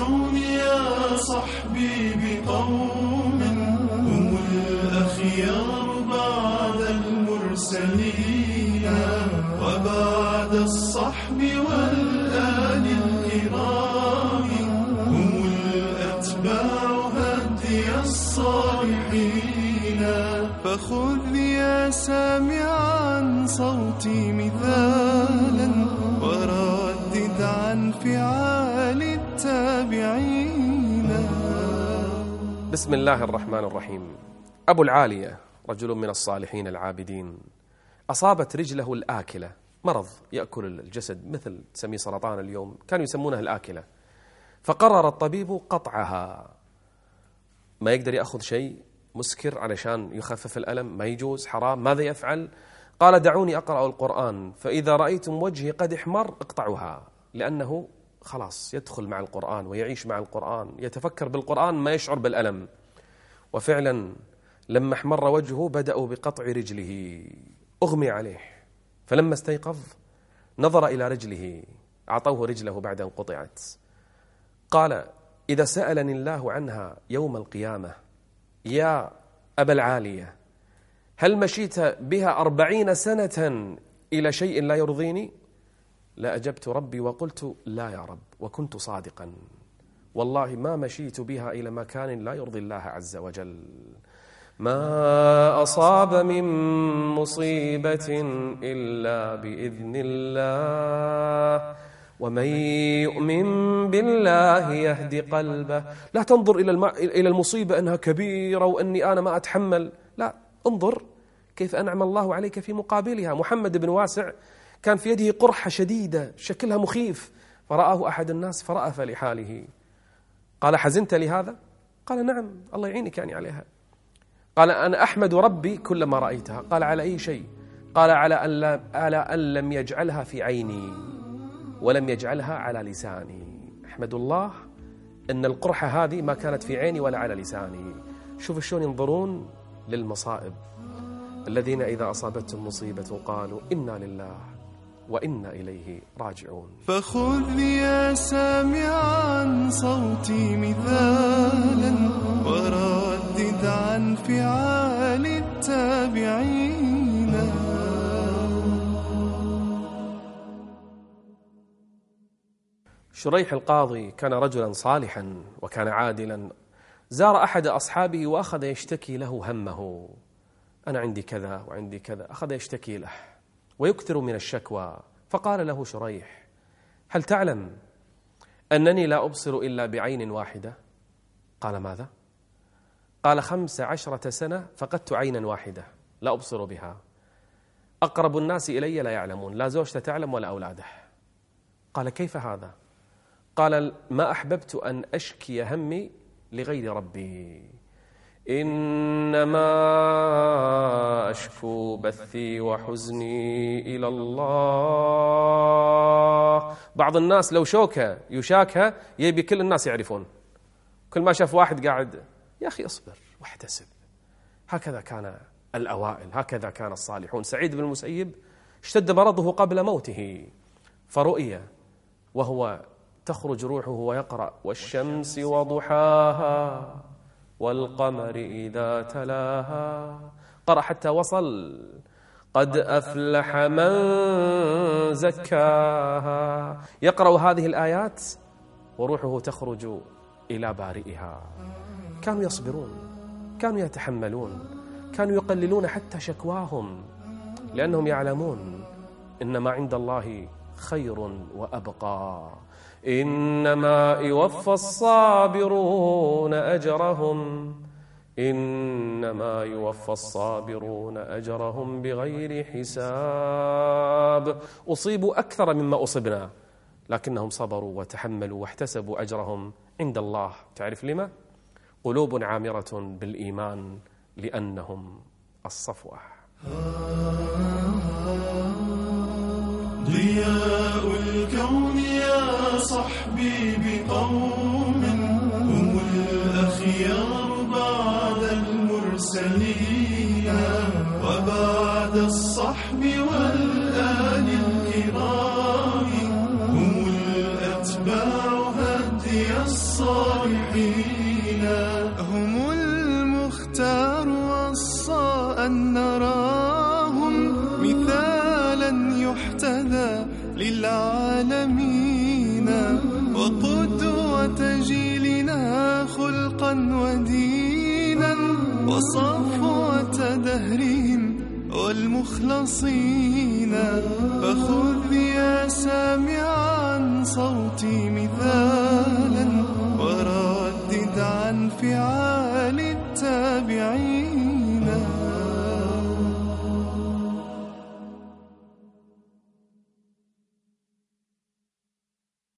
الكون يا صحبي بقوم هم الأخيار بعد المرسلين وبعد الصحب والآل الكرام هم الأتباع هدي الصالحين. فخذ يا سامعا صوتي مثالا وردد عن فعال التابعين. بسم الله الرحمن الرحيم. أبو العالية رجل من الصالحين العابدين أصابت رجله الآكلة، مرض يأكل الجسد مثل تسميه سرطان اليوم، كانوا يسمونه الآكلة. فقرر الطبيب قطعها، ما يقدر يأخذ شيء مسكر علشان يخفف الألم، ما يجوز، حرام. ماذا يفعل؟ قال دعوني أقرأ القرآن فإذا رأيتم وجهي قد احمر اقطعوها، لأنه خلاص يدخل مع القرآن ويعيش مع القرآن، يتفكر بالقرآن ما يشعر بالألم. وفعلا لما احمر وجهه بدأوا بقطع رجله، أغمي عليه، فلما استيقظ نظر إلى رجله، أعطوه رجله بعد أن قطعت. قال إذا سألني الله عنها يوم القيامة يا أبا العالية هل مشيت بها 40 سنة إلى شيء لا يرضيني؟ لأجبت ربي وقلت لا يا رب، وكنت صادقا، والله ما مشيت بها إلى مكان لا يرضي الله عز وجل. ما أصاب من مصيبة إلا بإذن الله ومن يؤمن بالله يهدي قلبه. لا تنظر إلى المصيبة أنها كبيرة وأني أنا ما أتحمل، لا، انظر كيف أنعم الله عليك في مقابلها. محمد بن واسع كان في يده قرحة شديدة شكلها مخيف، فرآه أحد الناس فرأف لحاله، قال حزنت لهذا؟ قال نعم، الله يعينك يعني عليها. قال أنا أحمد ربي كلما رأيتها. قال على أي شيء؟ قال على أن لم يجعلها في عيني ولم يجعلها على لساني. أحمد الله أن القرحة هذه ما كانت في عيني ولا على لساني. شوف شلون ينظرون للمصائب، الذين إذا أصابتهم مصيبة قالوا إنا لله وإنا إليه راجعون. فخذ يا سامعا صوتي مثالا وردد عن فعال التابعين. شريح القاضي كان رجلا صالحا وكان عادلا، زار أحد أصحابه وأخذ يشتكي له همه، أنا عندي كذا وعندي كذا، أخذ يشتكي له ويكثر من الشكوى. فقال له شريح هل تعلم أنني لا أبصر إلا بعين واحدة؟ قال ماذا؟ قال 15 سنة فقدت عينا واحدة لا أبصر بها، أقرب الناس إلي لا يعلمون، لا زوجته تعلم ولا أولاده. قال كيف هذا؟ قال ما أحببت أن أشكي همي لغير ربي، إنما أشكو بثي وحزني إلى الله. بعض الناس لو شوكة يشاكها يبي كل الناس يعرفون، كل ما شاف واحد قاعد يا أخي اصبر واحتسب. هكذا كان الأوائل، هكذا كان الصالحون. سعيد بن المسيب اشتد مرضه قبل موته، فرؤي وهو تخرج روحه ويقرأ والشمس وضحاها والقمر إذا تلاها، قرأ حتى وصل قد أفلح من زكاها، يقرأ هذه الآيات وروحه تخرج إلى بارئها. كانوا يصبرون، كانوا يتحملون، كانوا يقللون حتى شكواهم، لأنهم يعلمون إن ما عند الله خير وأبقى، إنما يوفى الصابرون أجرهم، إنما يوفى الصابرون أجرهم بغير حساب. أصيبوا أكثر مما أصبنا لكنهم صبروا وتحملوا واحتسبوا أجرهم عند الله. تعرف لما؟ قلوب عامرة بالإيمان لأنهم الصفوة. ضياء الكون يا صحبي بقوم هم الأخيار بعد المرسلين وبعد الصحب والآل الكرام هم الأتباع هدي الصالحين. ونراهم مثالا يحتذى للعالمين، وقدوة جيلنا خلقا ودينا، وصفوة دهرهم والمخلصين. فخذ يا سامعا صوتي مثالا، وردد عن فعال